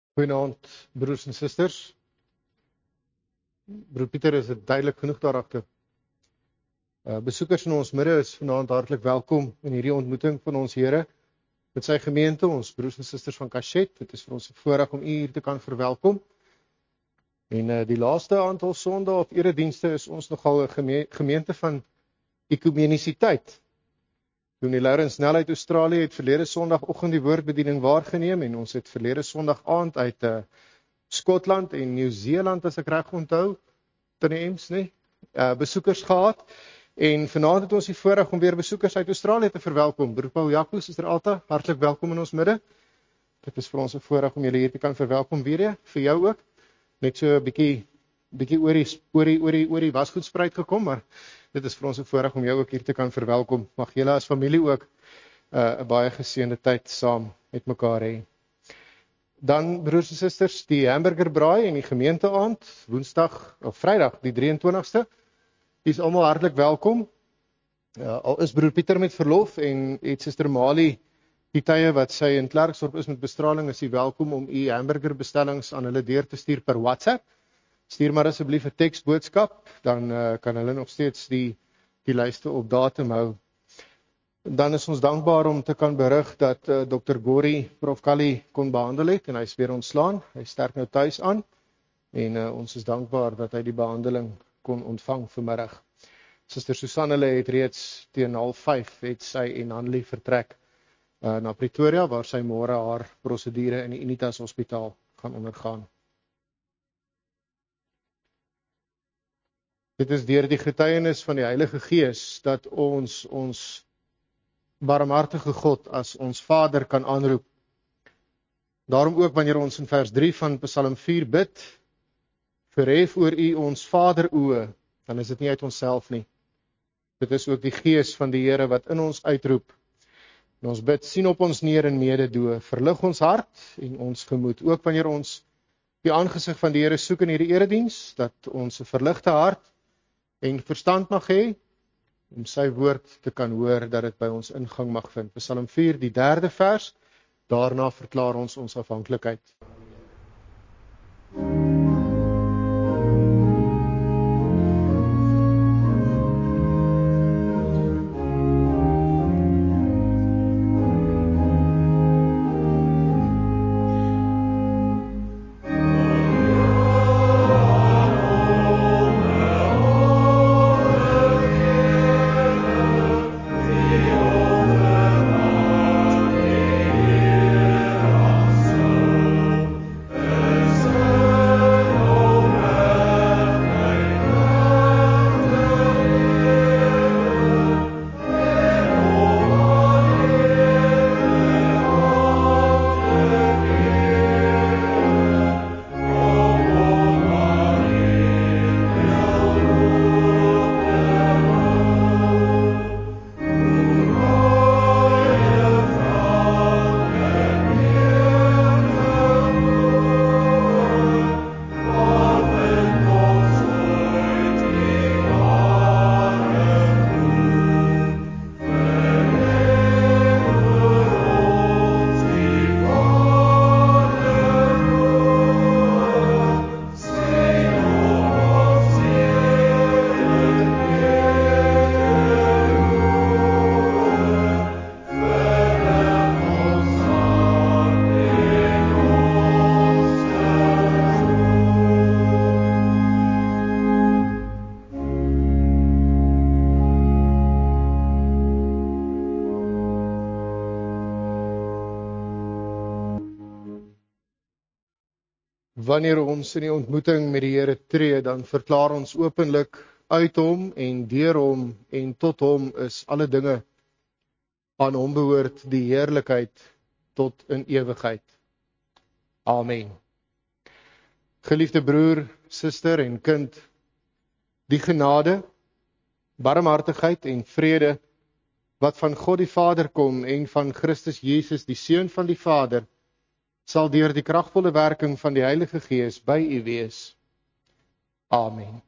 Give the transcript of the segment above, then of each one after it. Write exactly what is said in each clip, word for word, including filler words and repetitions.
Goeienaand, broers en susters. Broer Pieter is het duidelik genoeg daarachter. Uh, besoekers in ons midde is vanaand hartlik welkom in hierdie ontmoeting van ons Here met sy gemeente, ons broers en susters van Cachet. Dit is vir ons 'n voorreg om u hier te kan verwelkom. En uh, die laaste aantal sondae of eredienste is ons nogal 'n geme gemeente van ekumenisiteit. Toen die Laurens Snell uit Australië het verlede sondagoggend die woordbediening waargeneem en ons het verlede sondag aand uit uh, Skotland en Nieu-Seeland, as ek reg onthou, ten Ems, nee, uh, besoekers gehad. En vanaand het ons die voorreg om weer besoekers uit Australië te verwelkom. Broer Paul Jacques, Suster Alta, hartlik welkom in ons midde. Dit is vir ons 'n voorreg om julle hier te kan verwelkom weer, vir jou ook. Net so 'n bietjie bietjie oor die oor die oor die oor die wasgoedspruit gekom, maar dit is vir ons 'n voorreg om jou ook hier te kan verwelkom. Mag julle as familie ook 'n uh, baie geseënde tyd saam met mekaar hê. Dan, broers en susters, die hamburgerbraai en die gemeenteaand, Woensdag of Vrydag, die drieëntwintigste, die is almal hartlik welkom. Uh, al is broer Pieter met verlof en het Suster Mali die tye wat sy in Klerksdorp is met bestraling, is hy welkom om u hamburgerbestellings aan hulle deur te stuur per WhatsApp. Stuur maar asseblief 'n teksboodskap, dan uh, kan hulle nog steeds die, die lyste op datum hou. Dan is ons dankbaar om te kan berig dat uh, dokter Gori Prof Kali kon behandel het en hy is weer ontslaan. Hy sterk nou tuis aan en uh, ons is dankbaar dat hy die behandeling kon ontvang vanmiddag. Suster Susanne het reeds teen half vyf het sy en Hanlie vertrek uh, na Pretoria waar sy môre haar prosedure in die Unitas Hospitaal gaan ondergaan. Dit is deur die getuienis van die Heilige Gees dat ons ons barmhartige God as ons Vader kan aanroep. Daarom ook wanneer ons in vers drie van Psalm vier bid, verhef oor u ons Vader oë, dan is dit nie uit onsself nie. Dit is ook die Gees van die Here wat in ons uitroep. En ons bid, sien op ons neer in mededoe, verlig ons hart en ons gemoed. Ook wanneer ons die aangesig van die Here soek in hierdie erediens, dat ons 'n verligte hart en verstand mag hê, om sy woord te kan hoor, dat dit by ons ingang mag vind. Psalm vier, die derde vers, daarna verklaar ons ons afhanklikheid. Wanneer ons in die ontmoeting met die Here tree, dan verklaar ons openlik uit hom en deur hom en tot hom is alle dinge. Aan hom behoort die heerlikheid tot in ewigheid. Amen. Geliefde broer, suster en kind, die genade, barmhartigheid en vrede wat van God die Vader kom en van Christus Jesus, die Seun van die Vader, sal deur die kragvolle werking van die Heilige Gees by u wees. Amen.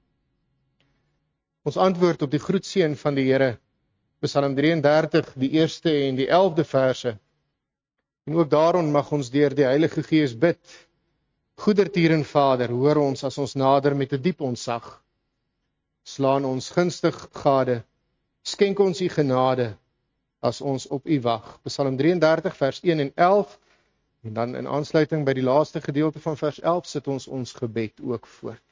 Ons antwoord op die groetseën van die Here, Psalm drieëndertig, die eerste en die elfde verse. En ook daarom mag ons deur die Heilige Gees bid, Goedertieren Vader, hoor ons as ons nader met 'n diep ontzag. Slaan ons gunstig gade, skenk ons u genade, as ons op u wag. Psalm drieëndertig vers een en elf, en dan in aansluiting by die laaste gedeelte van vers elf, sit ons ons gebed ook voort.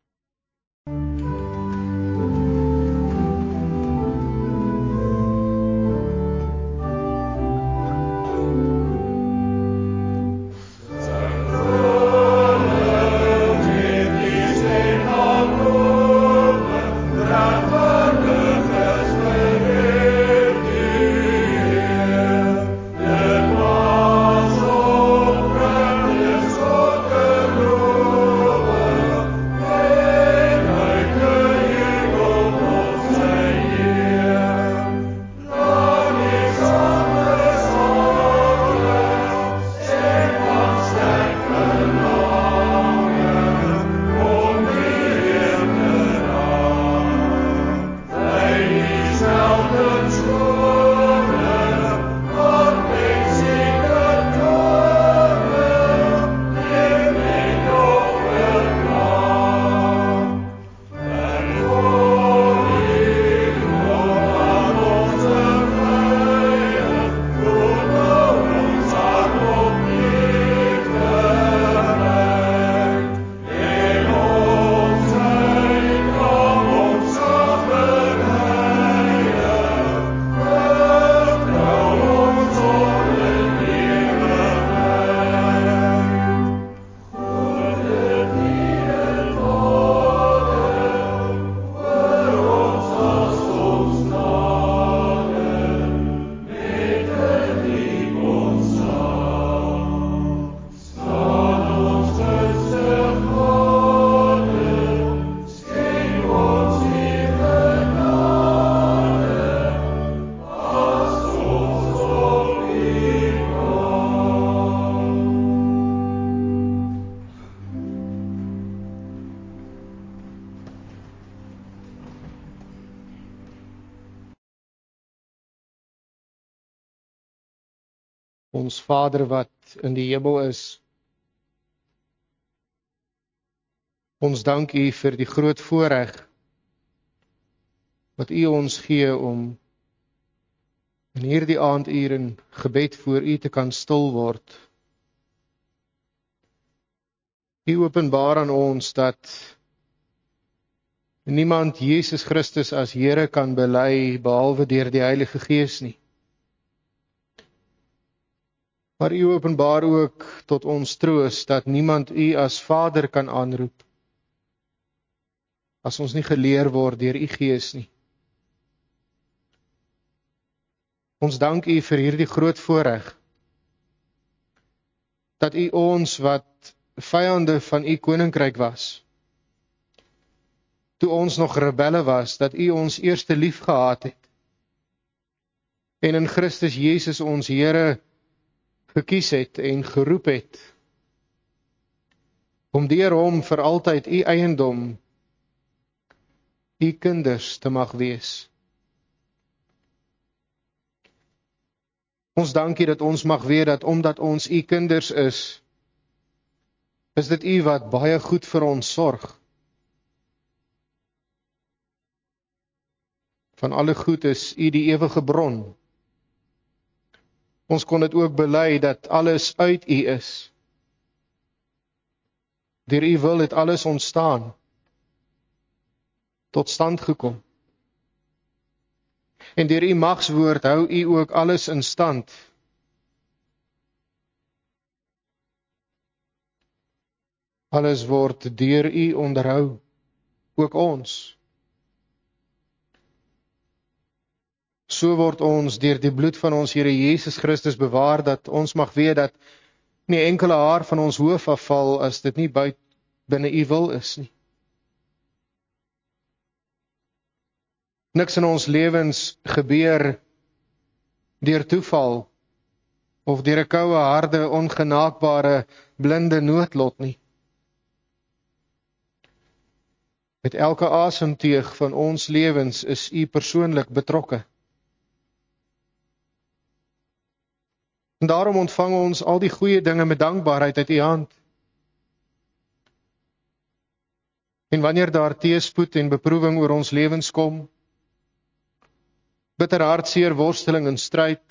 Ons Vader wat in die hemel is, ons dank U vir die groot voorreg wat U ons gee om in hierdie aanduur in gebed voor U te kan stil word. U openbaar aan ons dat niemand Jesus Christus as Here kan bely behalwe deur die Heilige Gees nie. Maar U openbaar ook tot ons troos dat niemand U as Vader kan aanroep as ons nie geleer word deur U Gees nie. Ons dank U vir hierdie groot voorreg dat U ons wat vyande van U koninkryk was, toe ons nog rebelle was, dat U ons eerste lief gehad het en in Christus Jesus ons Here gekies het en geroep het om deur hom vir altyd U eiendom, U kinders te mag wees. Ons dankie dat ons mag weet dat omdat ons U kinders is, is dit U wat baie goed vir ons sorg. Van alle goed is U die ewige bron. Ons kon dit ook bely dat alles uit U is. Deur U wil het alles ontstaan, tot stand gekom. En deur U magswoord hou U ook alles in stand. Alles word deur U onderhou, ook ons. So word ons deur die bloed van ons Here Jesus Christus bewaar, dat ons mag weet dat nie enkele haar van ons hoof afval as dit nie buite binne U wil is nie. Niks in ons lewens gebeur deur toeval of deur 'n koue, harde, ongenaakbare, blinde noodlot nie. Met elke asemteug van ons lewens is U persoonlik betrokke. En daarom ontvang ons al die goeie dinge met dankbaarheid uit U hand. En wanneer daar teëspoed en beproewing oor ons lewens kom, bitter hartseer, worsteling en stryd,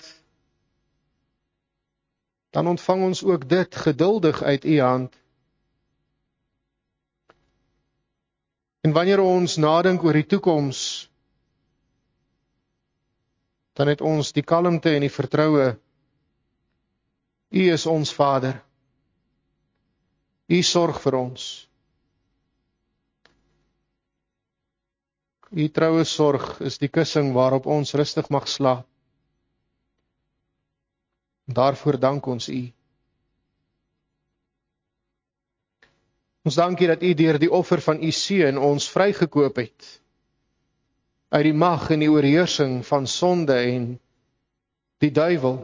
dan ontvang ons ook dit geduldig uit U hand. En wanneer ons nadink oor die toekoms, dan het ons die kalmte en die vertroue. U is ons Vader. U sorg vir ons. U troue sorg is die kussing waarop ons rustig mag slaap. Daarvoor dank ons U. Ons dank U dat U deur die offer van U seun ons vrygekoop het uit die mag en die oorheersing van sonde en die duiwel.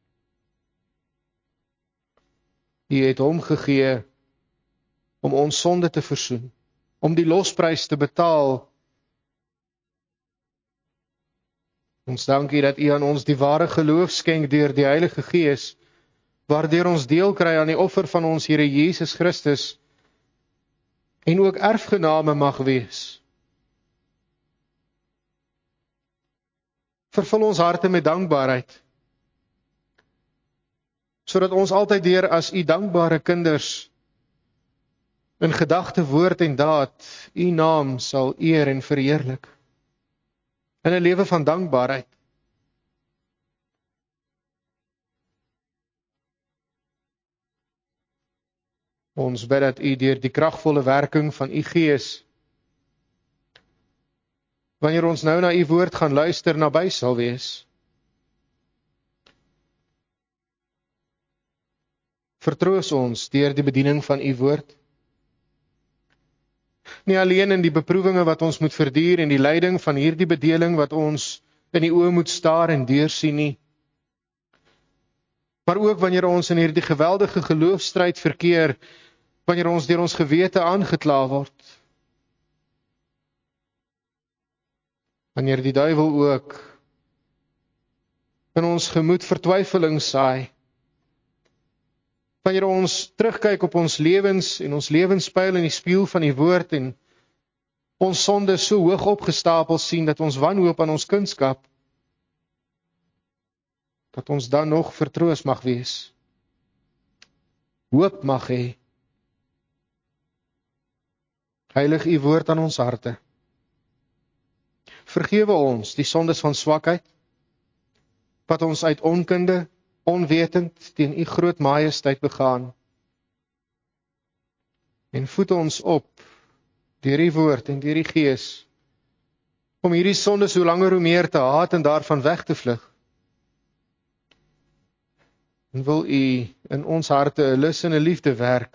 U het hom gegee om ons sonde te versoen, om die losprys te betaal. Ons dank U dat U aan ons die ware geloof skenk deur die Heilige Gees, waardeur ons deel kry aan die offer van ons Here Jesus Christus en ook erfgename mag wees. Vervul ons harte met dankbaarheid, sodat ons altyd weer as U dankbare kinders in gedagte, woord en daad U naam sal eer en verheerlik. In 'n lewe van dankbaarheid. Ons bid dat U deur die kragvolle werking van U Gees, wanneer ons nou na U woord gaan luister, naby sal wees. Vertroos ons deur die bediening van U woord. Nie alleen in die beproewinge wat ons moet verduur en die lyding van hierdie bedeling wat ons in die oë moet staar en deursien nie, maar ook wanneer ons in hierdie geweldige geloofstryd verkeer, wanneer ons deur ons gewete aangekla word, wanneer die duiwel ook in ons gemoed vertwyfeling saai, wanneer ons terugkyk op ons lewens en ons lewenspyl in die spieël van die woord en ons sonde so hoog opgestapel sien dat ons wanhoop aan ons kunskap, dat ons dan nog vertroos mag wees, hoop mag hê. Heilig U woord aan ons harte. Vergewe ons die sondes van swakheid, wat ons uit onkunde, onwetend teen U groot majesteit begaan. En voed ons op deur U woord en deur die Gees om hierdie sondes hoe langer hoe meer te haat en daarvan weg te vlug. En wil U in ons harte 'n lus en 'n liefde werk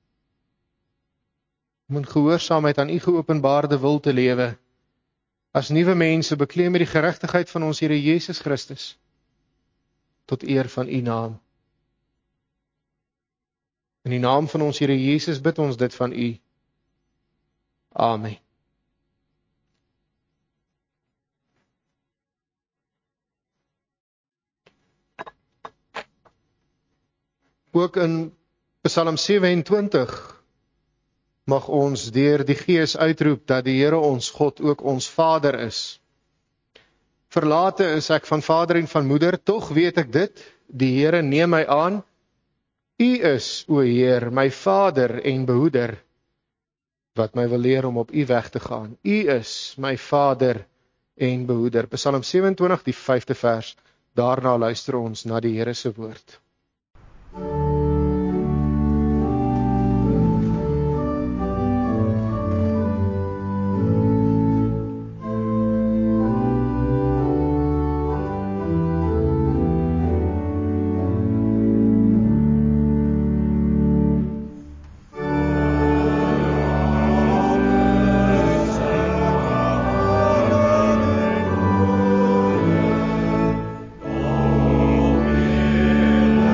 om in gehoorsaamheid aan U geopenbaarde wil te lewe, as nuwe mense bekleed met die geregtigheid van ons Here Jesus Christus, tot eer van U naam. In die naam van ons Here Jesus bid ons dit van U. Amen. Ook in Psalm sewe-en-twintig mag ons deur die Gees uitroep dat die Here ons God ook ons Vader is. Verlate is ek van vader en van moeder, tog weet ek dit, die Here neem my aan. U is, o Heer, my Vader en behoeder, wat my wil leer om op U weg te gaan. U is my Vader en behoeder. Psalm sewe-en-twintig, die vyfde vers. Daarna luister ons na die Here se woord. Amen.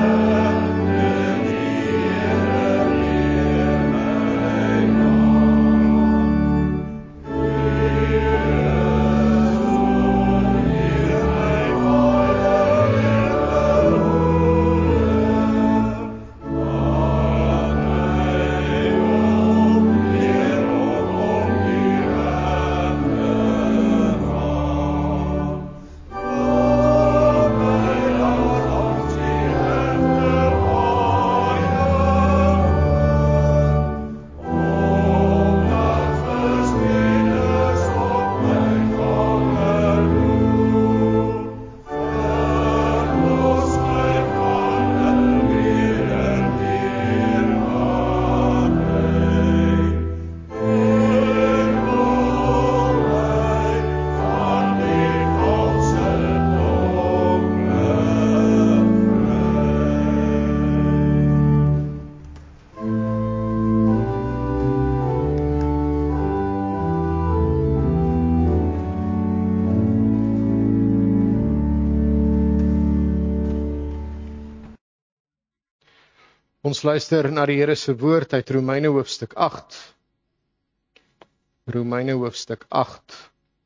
Ons luister na die Here se woord uit Romeine hoofstuk agt. Romeine hoofstuk agt.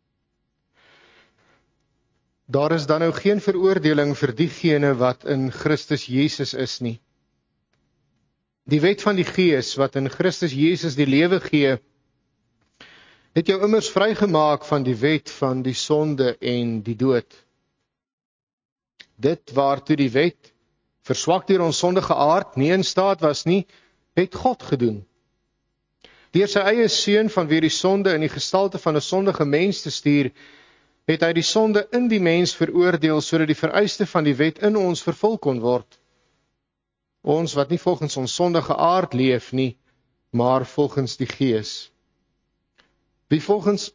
Daar is dan nou geen veroordeling vir diegene wat in Christus Jesus is nie. Die wet van die Gees wat in Christus Jesus die lewe gee, het jou immers vrygemaak van die wet van die sonde en die dood. Dit waartoe die wet, verswak deur ons sondige aard, nie in staat was nie, het God gedoen. Deur sy eie seun vanweë die sonde in die gestalte van 'n sondige mens te stuur, het hy die sonde in die mens veroordeel, sodat die vereiste van die wet in ons vervul kon word. Ons wat nie volgens ons sondige aard leef nie, maar volgens die Gees. Wie volgens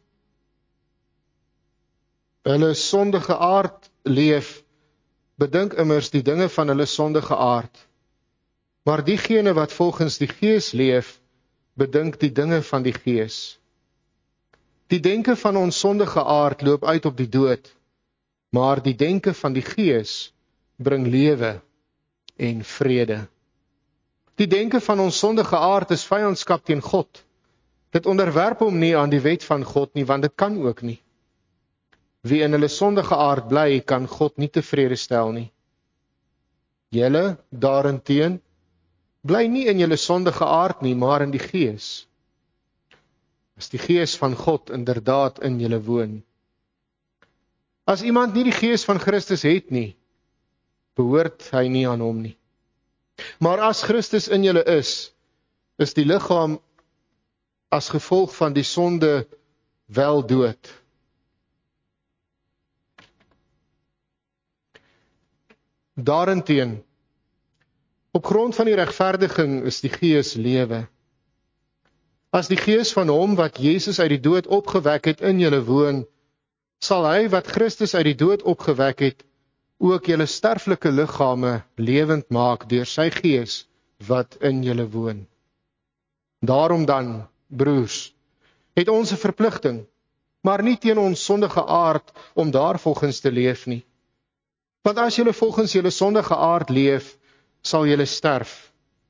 hulle sondige aard leef, bedink immers die dinge van hulle sondige aard. Maar diegene wat volgens die Gees leef, bedink die dinge van die Gees. Die denke van ons sondige aard loop uit op die dood, maar die denke van die Gees bring lewe en vrede. Die denke van ons sondige aard is vyandskap teen God. Dit onderwerp hom nie aan die wet van God nie, want dit kan ook nie. Wie in hulle sondige aard bly, kan God nie tevrede stel nie. Julle daarenteen bly nie in julle sondige aard nie, maar in die Gees. As die Gees van God inderdaad in julle woon. As iemand nie die Gees van Christus het nie, behoort hy nie aan hom nie. Maar as Christus in julle is, is die liggaam as gevolg van die sonde wel dood. Daarenteen, op grond van die regverdiging is die Gees lewe. As die Gees van hom wat Jesus uit die dood opgewek het in julle woon, sal hy wat Christus uit die dood opgewek het, ook julle sterflike liggame lewend maak deur sy Gees wat in julle woon. Daarom dan, broers, het ons 'n verpligting, maar nie teen ons sondige aard om daarvolgens te leef nie. Want as julle volgens julle sondige aard leef, sal julle sterf.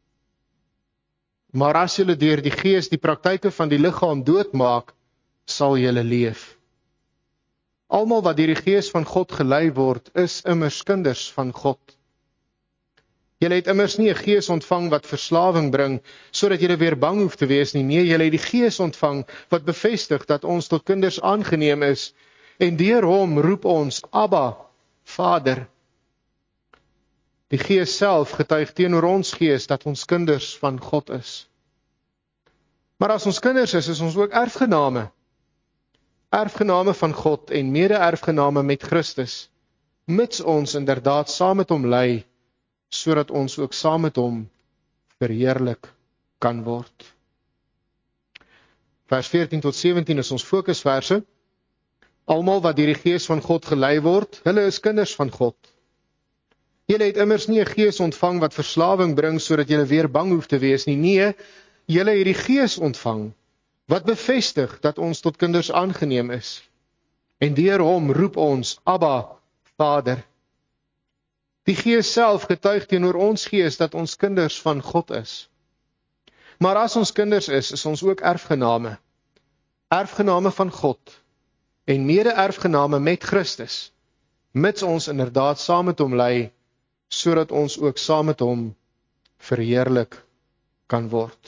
Maar as julle deur die Gees die praktyke van die liggaam doodmaak, sal julle leef. Almal wat deur die Gees van God gelei word, is immers kinders van God. Julle het immers nie 'n gees ontvang wat verslawing bring, sodat julle weer bang hoef te wees nie. Nee, julle het die Gees ontvang wat bevestig dat ons tot kinders aangeneem is, en deur hom roep ons, Abba, Vader. Die Gees self getuig teenoor ons gees dat ons kinders van God is. Maar as ons kinders is, is ons ook erfgename. Erfgename van God en mede-erfgename met Christus, mits ons inderdaad saam met hom ly, sodat ons ook saam met hom verheerlik kan word. Vers veertien tot sewentien is ons fokusverse. Almal wat deur die Gees van God gelei word, hulle is kinders van God. Julle het immers nie 'n gees ontvang wat verslawing bring, sodat julle weer bang hoef te wees nie. Nee, julle het die Gees ontvang, wat bevestig dat ons tot kinders aangeneem is. En deur hom roep ons, Abba, Vader. Die Gees self getuig teenoor ons gees dat ons kinders van God is. Maar as ons kinders is, is ons ook erfgename. Erfgename van God en mede-erfgename met Christus, mits ons inderdaad saam met hom ly, sodat ons ook saam met hom verheerlik kan word.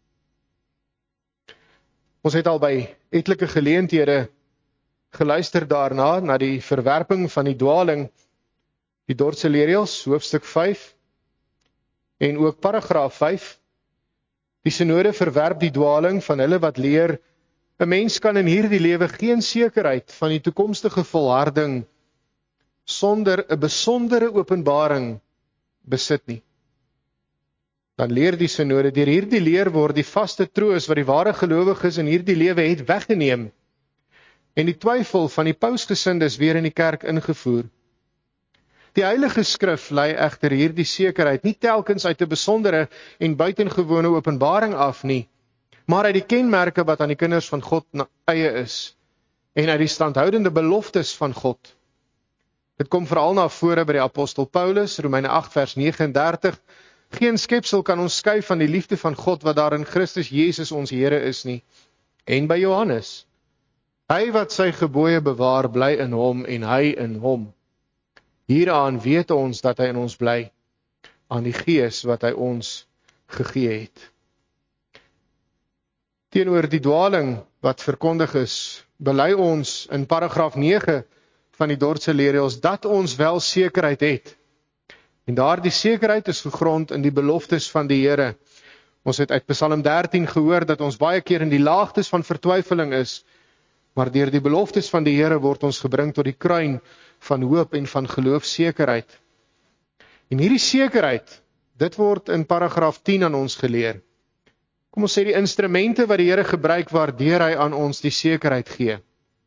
Ons het al by etlike geleenthede geluister daarna, na die verwerping van die dwaling, die Dordtse leerreëls, hoofstuk vyf, en ook paragraaf vyf. Die synode verwerp die dwaling van hulle wat leer, 'n mens kan in hierdie lewe geen sekerheid van die toekomstige volharding sonder 'n besondere openbaring besit nie. Dan leer die synode, deur hierdie leer word die vaste troos wat die ware gelowiges in hierdie lewe het weggeneem en die twyfel van die pausgesindes weer in die kerk ingevoer. Die Heilige Skrif lei egter hierdie sekerheid nie telkens uit 'n besondere en buitengewone openbaring af nie, maar uit die kenmerke wat aan die kinders van God eie is en uit die standhoudende beloftes van God. Dit kom veral na vore by die apostel Paulus, Romeine agt vers negenendertig, Geen skepsel kan ons skei van die liefde van God wat daar in Christus Jesus ons Here is nie. En by Johannes, hy wat sy gebooie bewaar, bly in hom en hy in hom. Hieraan weet ons dat hy in ons bly, aan die Gees wat hy ons gegee het. Teenoor die dwaling wat verkondig is, bely ons in paragraaf nege van die Dordtse leerreëls dat ons wel sekerheid het. En daardie sekerheid is gegrond in die beloftes van die Here. Ons het uit Psalm dertien gehoor dat ons baie keer in die laagtes van vertwyfeling is, maar deur die beloftes van die Here word ons gebring tot die kruin van hoop en van geloofsekerheid. En hierdie sekerheid, dit word in paragraaf tien aan ons geleer. Kom ons sê die instrumente wat die Here gebruik waardeur hy aan ons die sekerheid gee.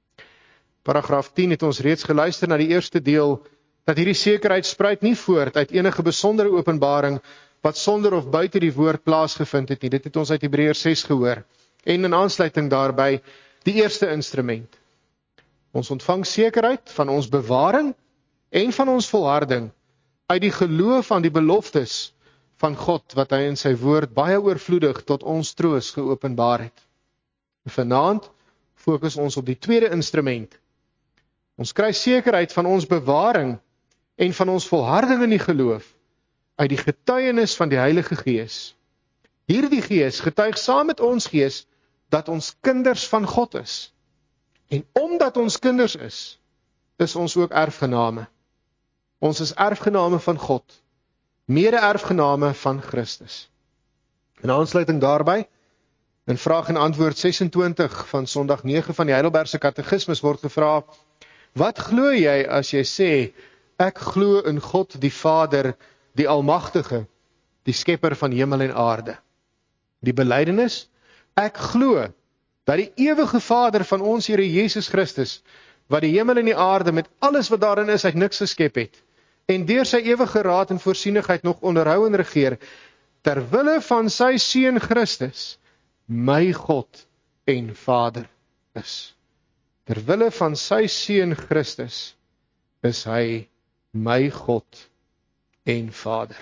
Paragraaf tien het ons reeds geluister na die eerste deel, dat hierdie sekerheid spruit nie voort uit enige besondere openbaring wat sonder of buite die woord plaasgevind het nie. Dit het ons uit Hebreërs ses gehoor. En in aansluiting daarby, die eerste instrument. Ons ontvang sekerheid van ons bewaring en van ons volharding uit die geloof aan die beloftes van God wat hy in sy woord baie oorvloedig tot ons troos geopenbaar het. Vanaand fokus ons op die tweede instrument. Ons kry sekerheid van ons bewaring en van ons volharding in die geloof uit die getuienis van die Heilige Gees. Hierdie Gees getuig saam met ons gees dat ons kinders van God is. En omdat ons kinders is, is ons ook erfgename. Ons is erfgename van God, mede-erfgename van Christus. In aansluiting daarby, in vraag en antwoord sesentwintig van Sondag nege van die Heidelbergse Katekismes word gevra, wat glo jy as jy sê, ek glo in God die Vader, die Almagtige, die Skepper van hemel en aarde? Die belydenis, ek glo dat die ewige Vader van ons Here Jesus Christus, wat die hemel en die aarde met alles wat daarin is uit niks geskep het, en deur sy ewige raad en voorsienigheid nog onderhou en regeer, ter wille van sy Seun Christus, my God en Vader is. Ter wille van sy Seun Christus, is hy my God en Vader.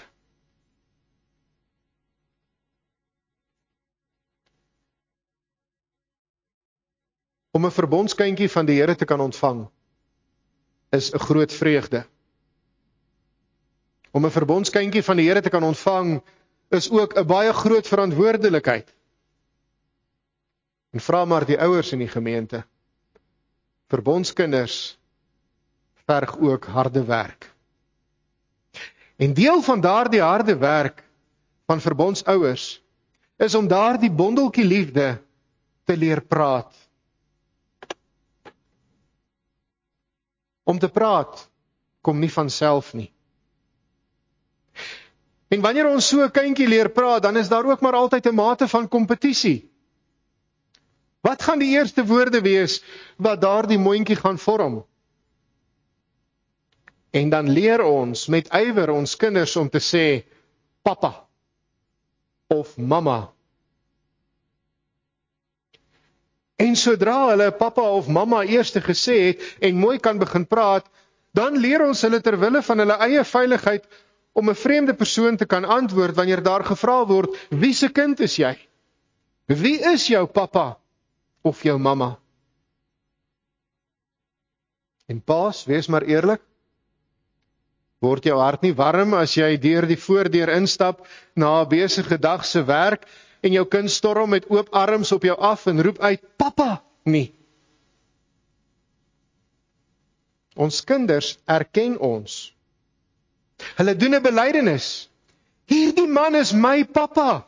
Om 'n verbondskindjie van die Here te kan ontvang, is 'n groot vreugde. Om 'n verbondskindjie van die Here te kan ontvang, is ook 'n baie groot verantwoordelikheid. En vra maar die ouers in die gemeente. Verbondskinders verg ook harde werk. En deel van daardie harde werk van verbondsouers is om daardie bondeltjie liefde te leer praat. Om te praat kom nie van self nie. En wanneer ons so 'n kindjie leer praat, dan is daar ook maar altyd 'n mate van kompetisie. Wat gaan die eerste woorde wees wat daardie mondjie gaan vorm? En dan leer ons met ywer ons kinders om te sê papa of mamma. En sodra hulle papa of mamma eers gesê het en mooi kan begin praat, dan leer ons hulle ter wille van hulle eie veiligheid om 'n vreemde persoon te kan antwoord wanneer daar gevra word, wie se kind is jy? Wie is jou papa of jou mamma? En paas, wees maar eerlik, word jou hart nie warm as jy deur die voordeur instap na 'n besige dag se werk en jou kind storm met oop arms op jou af en roep uit, papa, nie. Ons kinders erken ons. Hulle doen 'n belydenis. Hierdie man is my papa.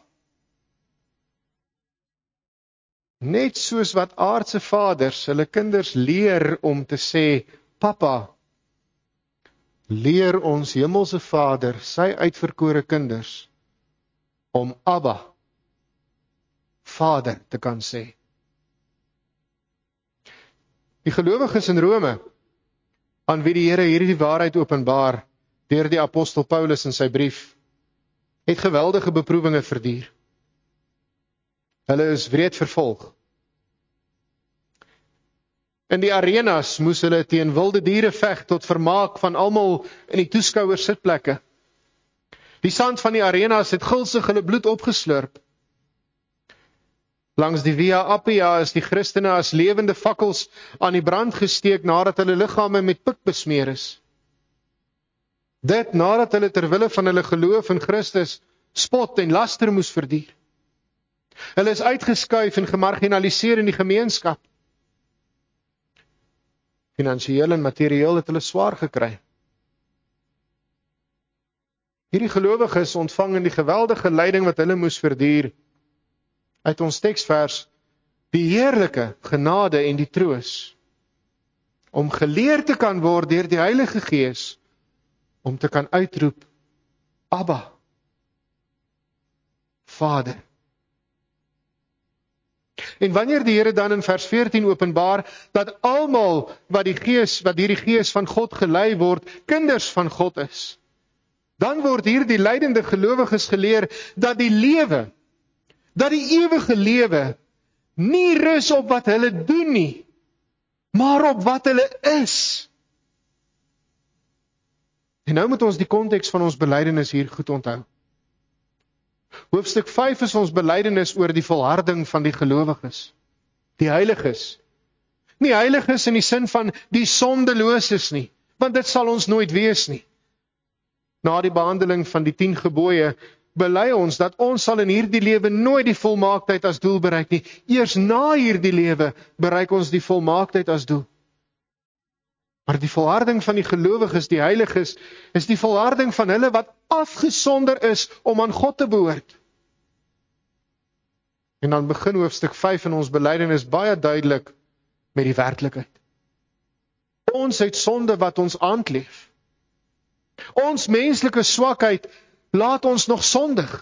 Net soos wat aardse vaders hulle kinders leer om te sê, papa, leer ons hemelse Vader sy uitverkore kinders om Abba, Vader te kan sê. Die gelowiges in Rome, aan wie die Here hierdie waarheid openbaar deur die apostel Paulus in sy brief, het geweldige beproewinge verduur. Hulle is wreed vervolg. In die arenas moes hulle teen wilde diere veg tot vermaak van almal in die toeskouers sitplekke. Die sand van die arenas het gulsig hulle bloed opgeslurp. Langs die Via Appia is die Christene as lewende fakkels aan die brand gesteek nadat hulle liggame met pik besmeer is. Dit nadat hulle terwille van hulle geloof in Christus spot en laster moes verduur. Hulle is uitgeskuif en gemarginaliseer in die gemeenskap. Finansiëel en materieel het hulle swaar gekry. Hierdie gelowiges ontvang in die geweldige lyding wat hulle moes verduur, uit ons teksvers, die heerlike genade en die troos, om geleer te kan word deur die Heilige Gees, om te kan uitroep, Abba, Vader. En wanneer die Here dan in vers veertien openbaar, dat almal wat die Gees, wat hierdie Gees van God gelei word, kinders van God is, dan word hier die lydende gelowiges geleer, dat die lewe, dat die ewige lewe, nie rus op wat hulle doen nie, maar op wat hulle is. En nou moet ons die konteks van ons belydenis hier goed onthou. Hoofstuk vyf is ons belydenis oor die volharding van die gelowiges, die heiliges. Nie heiliges in die sin van die sondeloses nie, want dit sal ons nooit wees nie. Na die behandeling van die tien gebooie, bely ons dat ons sal in hierdie lewe nooit die volmaaktheid as doel bereik nie. Eers na hierdie lewe bereik ons die volmaaktheid as doel. Maar die volharding van die gelowiges, die heiliges, is die volharding van hulle wat afgesonder is om aan God te behoort. En dan begin hoofstuk vyf in ons belydenis baie duidelik met die werklikheid. Ons het sonde wat ons aankleef. Ons menslike swakheid laat ons nog sondig.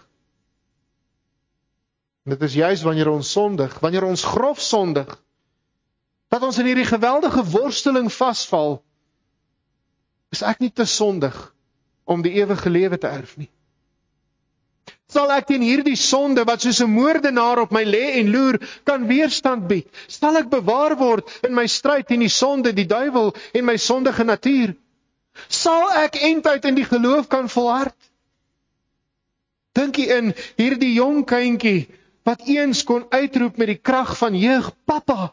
En dit is juis wanneer ons sondig, wanneer ons grof sondig, dat ons in hierdie geweldige worsteling vasval, is ek nie te sondig om die ewige lewe te erf nie. Sal ek teen hierdie sonde, wat soos 'n moordenaar op my lê en loer, kan weerstand bied? Sal ek bewaar word in my stryd teen die sonde, die duiwel en my sondige natuur? Sal ek eindtyd in die geloof kan volhard? Dink jy in hierdie jong kindjie, wat eens kon uitroep met die krag van jeug, Papa,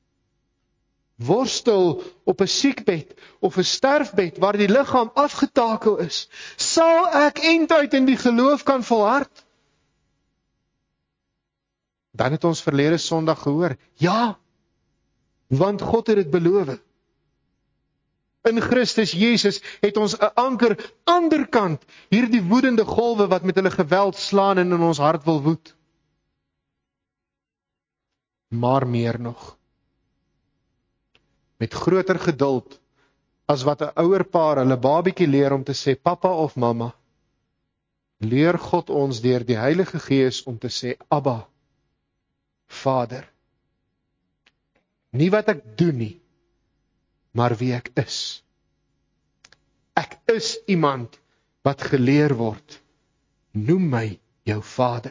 worstel op 'n siekbed of 'n sterfbed waar die liggaam afgetakel is, sal ek eindtyd in die geloof kan volhard? Dan het ons verlede Sondag gehoor, ja, want God het dit beloof. In Christus Jesus het ons 'n anker anderkant hierdie woedende golwe wat met hulle geweld slaan en in ons hart wil woed. Maar meer nog, met groter geduld as wat 'n ouer paar hulle babietjie leer om te sê Papa of Mamma, leer God ons deur die Heilige Gees om te sê Abba, Vader. Nie wat ek doen nie, maar wie ek is. Ek is iemand wat geleer word. Noem my jou Vader.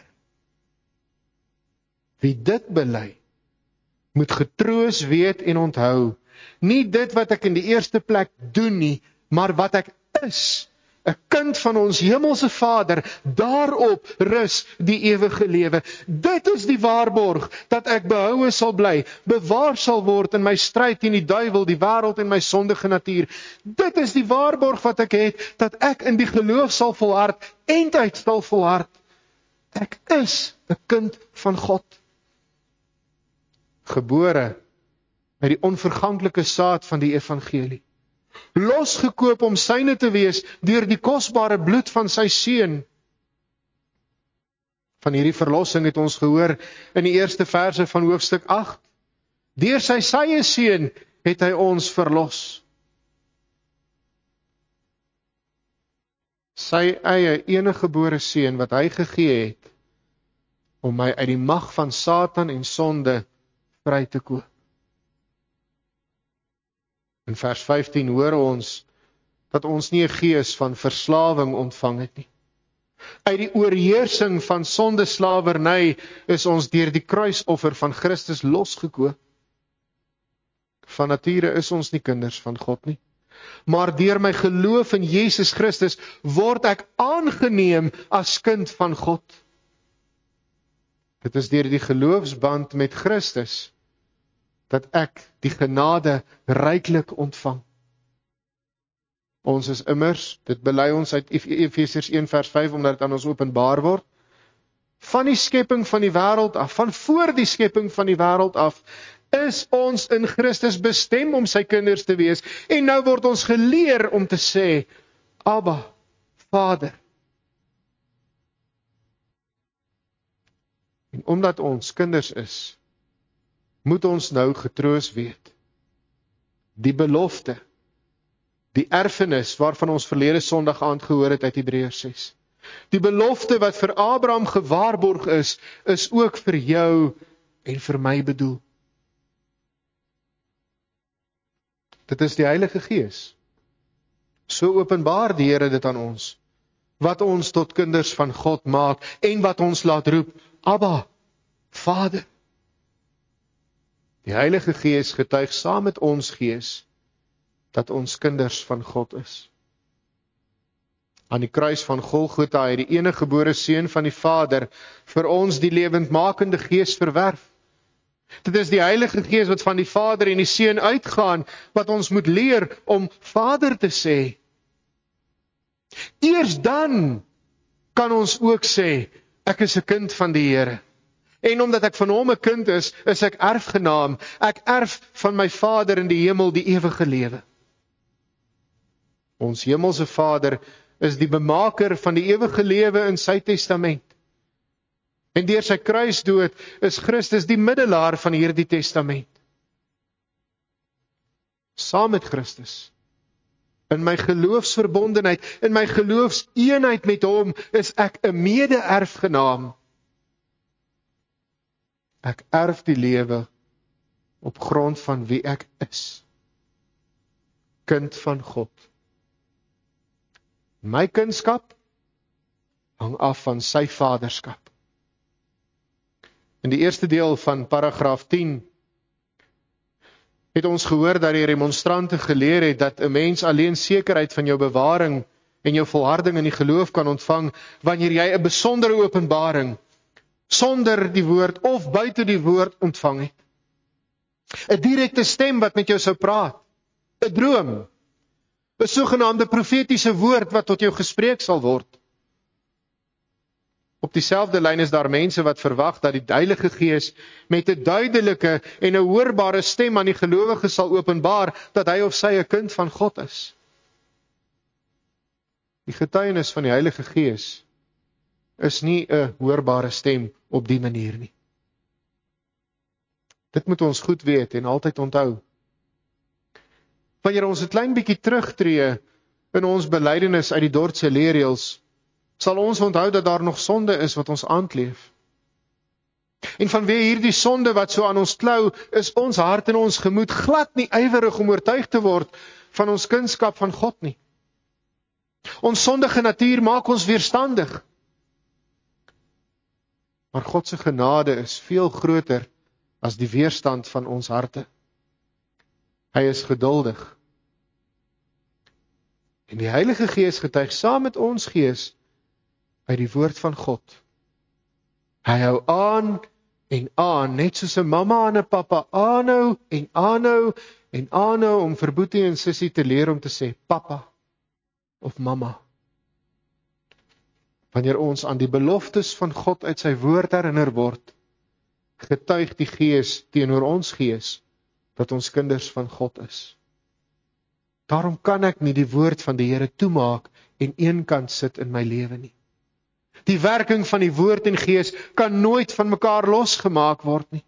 Wie dit bely, moet getroos weet en onthou, nie dit wat ek in die eerste plek doen nie, maar wat ek is, 'n kind van ons hemelse Vader, daarop rus die ewige lewe. Dit is die waarborg dat ek behoue sal bly, bewaar sal word in my stryd teen die duiwel, die wêreld en my sondige natuur. Dit is die waarborg wat ek het, dat ek in die geloof sal volhard, eindtyd sal volhard. Ek is 'n kind van God. Gebore uit die onverganklike saad van die evangelie. Losgekoop om syne te wees deur die kosbare bloed van sy seun. Van hierdie verlossing het ons gehoor in die eerste verse van hoofstuk agt. Deur sy sye seun het hy ons verlos. Sy eie enige gebore seun wat hy gegee het om my uit die mag van Satan en sonde vry te koop. In vers vyftien hoor ons dat ons nie 'n gees van verslawing ontvang het nie. Uit die oorheersing van sondeslawerny is ons deur die kruisoffer van Christus losgekoop. Van nature is ons nie kinders van God nie. maar deur my geloof in Jesus Christus word ek aangeneem as kind van God. Dit is deur die geloofsband met Christus dat ek die genade ryklik ontvang. Ons is immers, dit bely ons uit Efesiërs een vers vyf, omdat dit aan ons openbaar word, van die skepping van die wêreld af, van voor die skepping van die wêreld af, is ons in Christus bestem om sy kinders te wees, en nou word ons geleer om te sê, Abba, Vader. En omdat ons kinders is, moet ons nou getroos weet, die belofte, die erfenis waarvan ons verlede Sondag aand gehoor het uit Hebreërs ses. Die belofte wat vir Abraham gewaarborg is, is ook vir jou en vir my bedoel. Dit is die Heilige Gees. So openbaar die Here dit aan ons, wat ons tot kinders van God maak en wat ons laat roep, Abba, Vader. Die Heilige Gees getuig saam met ons gees, dat ons kinders van God is. Aan die kruis van Golgotha het die enige gebore seun van die Vader vir ons die lewendmakende Gees verwerf. Dit is die Heilige Gees wat van die Vader en die Seun uitgaan, wat ons moet leer om Vader te sê. Eers dan kan ons ook sê, ek is 'n kind van die Here. En omdat ek van hom 'n kind is, is ek erfgenaam. Ek erf van my Vader in die hemel die ewige lewe. Ons hemelse Vader is die bemaker van die ewige lewe in sy testament. En deur sy kruisdood is Christus die middelaar van hierdie testament. Saam met Christus, in my geloofsverbondenheid, in my geloofseenheid met hom, is ek 'n mede-erfgenaam. Ek erf die lewe op grond van wie ek is. Kind van God. My kindskap hang af van sy vaderskap. In die eerste deel van paragraaf tien het ons gehoor dat die remonstrante geleer het dat 'n mens alleen sekerheid van jou bewaring en jou volharding in die geloof kan ontvang wanneer jy 'n besondere openbaring sonder die woord of buite die woord ontvang het. 'n Direkte stem wat met jou sou praat, 'n droom, 'n sogenaamde profetiese woord wat tot jou gespreek sal word. Op dieselfde lyn is daar mense wat verwag dat die Heilige Gees met 'n duidelike en 'n hoorbare stem aan die gelowige sal openbaar dat hy of sy 'n kind van God is. Die getuienis van die Heilige Gees is nie 'n hoorbare stem op die manier nie. Dit moet ons goed weet en altyd onthou. Wanneer ons 'n klein bietjie terugtreë in ons belydenis uit die Dordtse leerreëls, sal ons onthou dat daar nog sonde is wat ons aankleef. En vanweë hierdie sonde wat so aan ons klou, is ons hart en ons gemoed glad nie ywerig om oortuig te word van ons kindskap van God nie. Ons sondige natuur maak ons weerstandig. Maar God se genade is veel groter as die weerstand van ons harte. Hy is geduldig. En die Heilige Gees getuig saam met ons gees uit die woord van God. Hy hou aan en aan, net soos 'n mamma en 'n pappa aanhou en aanhou en aanhou om vir Boetie en Sissie te leer om te sê pappa of mamma. Wanneer ons aan die beloftes van God uit sy woord herinner word, getuig die Gees teenoor ons gees dat ons kinders van God is. Daarom kan ek nie die woord van die Here toemaak en eenkant sit in my lewe nie. Die werking van die woord en gees kan nooit van mekaar losgemaak word nie.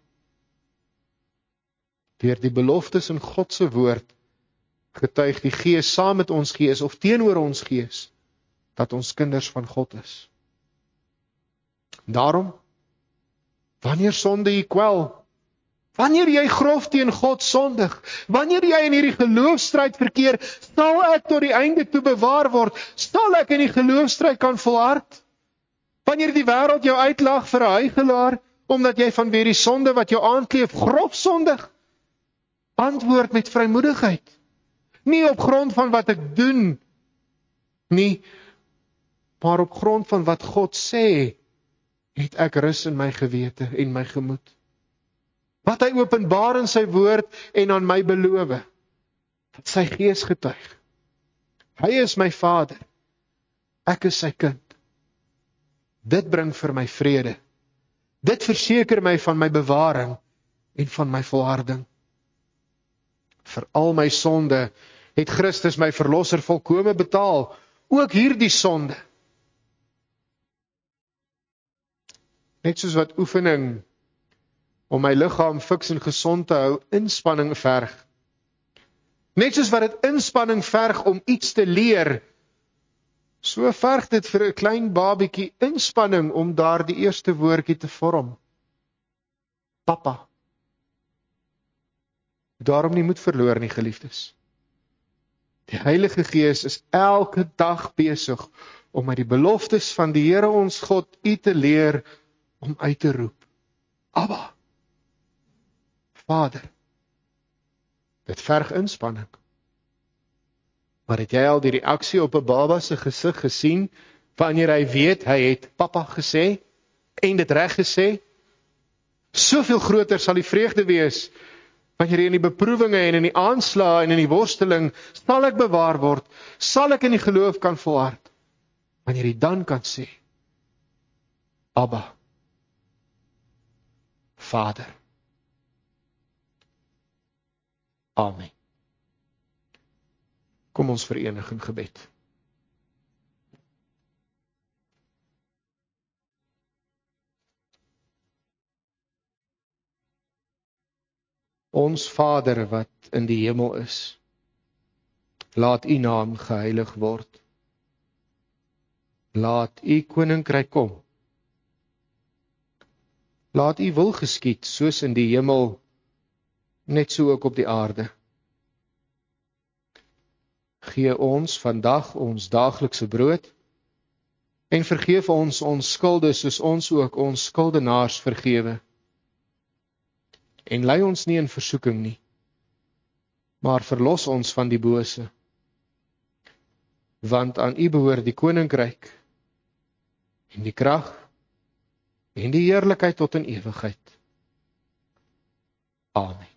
Deur die beloftes in God se woord getuig die Gees saam met ons gees of teenoor ons gees dat ons kinders van God is. Daarom, wanneer sonde jy kwel, wanneer jy grof teen God sondig, wanneer jy in hierdie geloofstryd verkeer, sal ek tot die einde toe bewaar word, sal ek in die geloofstryd kan volhard. Wanneer die wêreld jou uitlag vir 'n huigelaar, omdat jy vanweë die sonde wat jou aankleef, grof sondig, antwoord met vrymoedigheid. Nie op grond van wat ek doen nie, maar op grond van wat God sê, het ek rus in my gewete en my gemoed. Wat hy openbaar in sy woord en aan my beloof, dat sy gees getuig. Hy is my Vader, ek is sy kind. Dit bring vir my vrede. Dit verseker my van my bewaring en van my volharding. Vir al my sonde het Christus my verlosser volkome betaal, ook hierdie sonde. Net soos wat oefening om my liggaam fiks en gesond te hou, inspanning verg. Net soos wat dit inspanning verg om iets te leer, so verg dit vir 'n klein babietjie inspanning om daar die eerste woordjie te vorm. Papa. Daarom nie moed verloor nie, geliefdes. Die Heilige Gees is elke dag besig om met die beloftes van die Here ons God u te leer om uit te roep. Abba, Vader. Dit verg inspanning. Maar het jy al die reaksie op 'n baba se gesig gesien, wanneer hy weet, hy het papa gesê, en dit reg gesê? Soveel groter sal die vreugde wees, wanneer jy in die beproewinge en in die aanslae en in die worsteling, sal ek bewaar word, sal ek in die geloof kan volhard, wanneer jy dan kan sê, Abba, Vader. Amen. Kom ons verenig in gebed. Ons Vader wat in die hemel is, laat u naam geheilig word. Laat u koninkryk kom. Laat u wil geskied, soos in die hemel, net so ook op die aarde. Gee ons vandag ons daaglikse brood, en vergeef ons ons skulde, soos ons ook ons skuldenaars vergewe. En lei ons nie in versoeking nie, maar verlos ons van die bose. Want aan u behoort die koninkryk, en die krag, en die heerlikheid tot in ewigheid. Amen.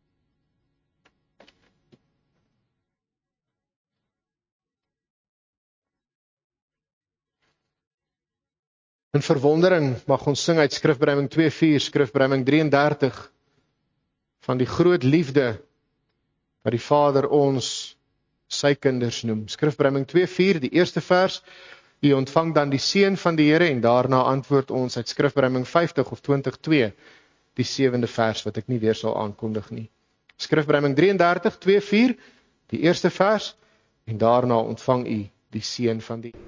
In verwondering mag ons sing uit Skrifbreuing twee vier, Skrifbreuing drieëndertig, van die groot liefde wat die Vader ons sy kinders noem. Skrifbreuing twee vier, die eerste vers, u ontvang dan die seën van die Here, en daarna antwoord ons uit Skrifbreuing vyftig of twintig twee, die sewende vers wat ek nie weer sal aankondig nie. Skrifbreuing drieëndertig twee vier, die eerste vers, en daarna ontvang u die seën van die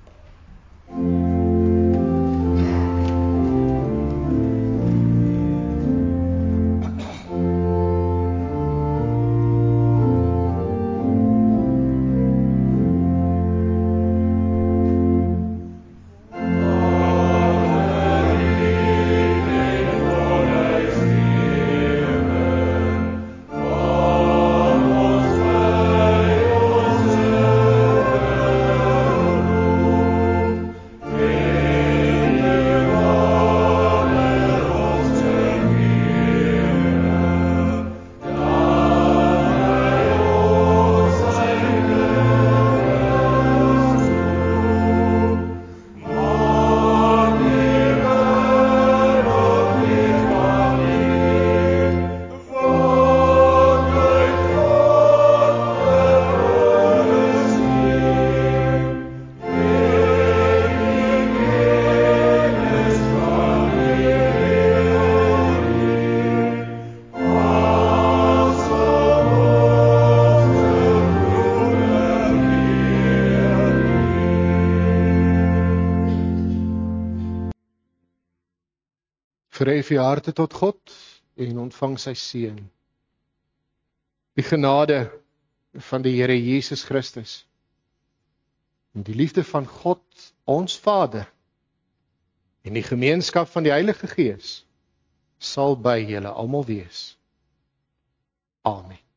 Verhef je harte tot God en ontvang sy seën. Die genade van die Here Jesus Christus en die liefde van God, ons Vader, en die gemeenskap van die Heilige Gees sal by julle almal wees. Amen.